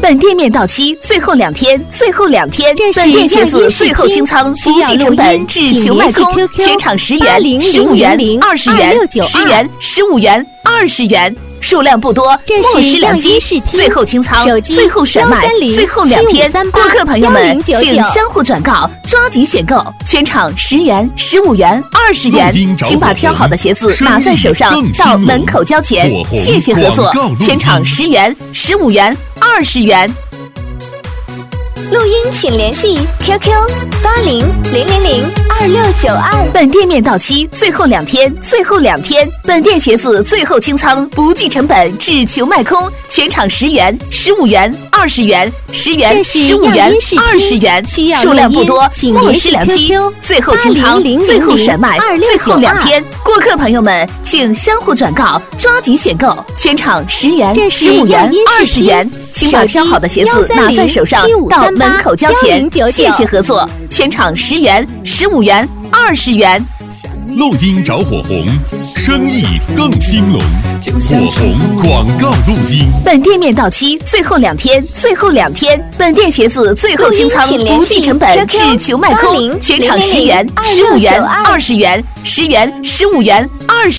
本店面到期最后2天，最后2天，本店鞋子最后清仓，不计成本，只求卖空，全场10元、15元、20元、10元、15元、20元。数量不多，末时良机，最后清仓，最后甩卖，最后2天，顾客朋友们请相互转告，抓紧选购，全场10元、15元、20元，请把挑好的鞋子拿在手上，到门口交钱，谢谢合作，全场10元、15元、20元。 录音请联系 QQ8000022692。 本店面到期最后2天，最后2天，本店鞋子最后清仓，不计成本，只求卖空，全场10元、15元、20元、10元、15元、20元，数量不多，末时良机，最后清仓，最后甩卖，最后2天，顾客朋友们请相互转告，抓紧选购，全场10元、15元、20元，请把挑好的鞋子拿在手上，到门口交钱，谢谢合作，全场10元、15元、20元。 录音找火红，生意更兴隆。火红广告录音。 本店面到期最后2天，最后2天，本店鞋子最后清仓，不计成本，只求卖空，全场10元、15元、20元、10元、15元、20。